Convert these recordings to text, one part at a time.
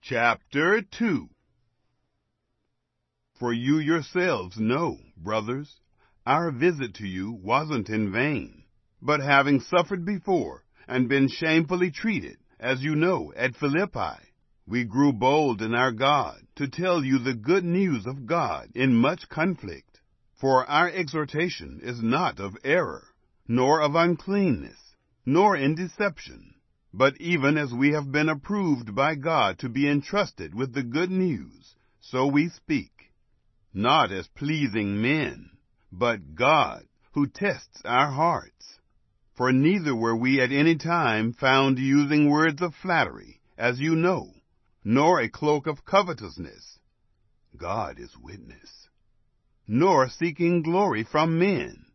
Chapter 2. For you yourselves know, brothers, our visit to you wasn't in vain, but having suffered before and been shamefully treated, as you know, at Philippi, we grew bold in our God to tell you the good news of God in much conflict. For our exhortation is not of error, nor of uncleanness, nor in deception, but even as we have been approved by God to be entrusted with the good news, so we speak, not as pleasing men, but God, who tests our hearts. For neither were we at any time found using words of flattery, as you know, nor a cloak of covetousness. God is witness. Nor seeking glory from men,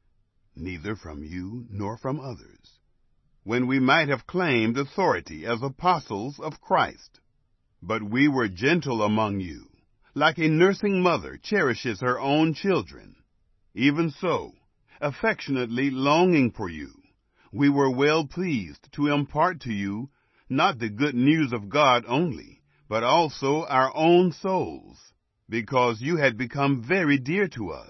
neither from you nor from others, when we might have claimed authority as apostles of Christ. But we were gentle among you, like a nursing mother cherishes her own children. Even so, affectionately longing for you, we were well pleased to impart to you not the good news of God only, but also our own souls, because you had become very dear to us.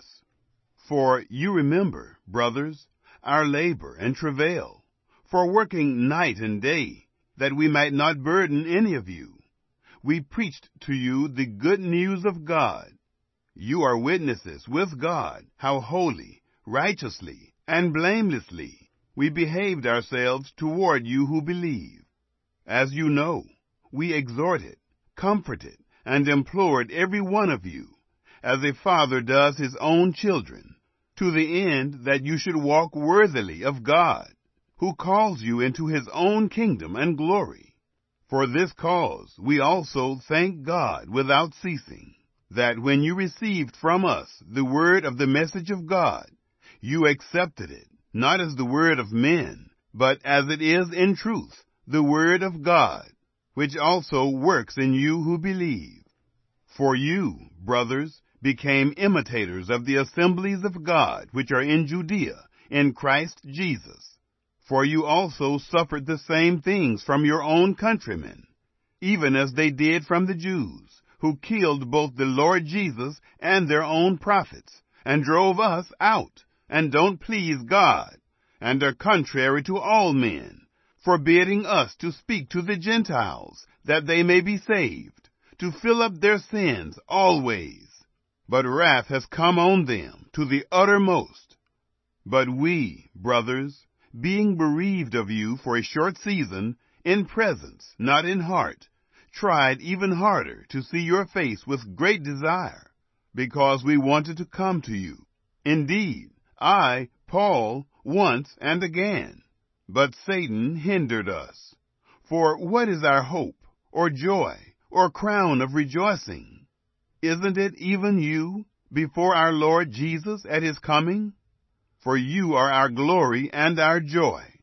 For you remember, brothers, our labor and travail, for working night and day, that we might not burden any of you. We preached to you the good news of God. You are witnesses with God how holy, righteously, and blamelessly we behaved ourselves toward you who believe. As you know, we exhorted, comforted, and implored every one of you, as a father does his own children, to the end that you should walk worthily of God, who calls you into his own kingdom and glory. For this cause we also thank God without ceasing, that when you received from us the word of the message of God, you accepted it, not as the word of men, but as it is in truth, the word of God, which also works in you who believe. For you, brothers, became imitators of the assemblies of God which are in Judea, in Christ Jesus. For you also suffered the same things from your own countrymen, even as they did from the Jews, who killed both the Lord Jesus and their own prophets, and drove us out, and don't please God, and are contrary to all men, forbidding us to speak to the Gentiles, that they may be saved, to fill up their sins always. But wrath has come on them to the uttermost. But we, brothers, being bereaved of you for a short season, in presence, not in heart, tried even harder to see your face with great desire, because we wanted to come to you. Indeed, I, Paul, once and again, but Satan hindered us. For what is our hope, or joy, or crown of rejoicing? Isn't it even you, before our Lord Jesus at his coming? For you are our glory and our joy.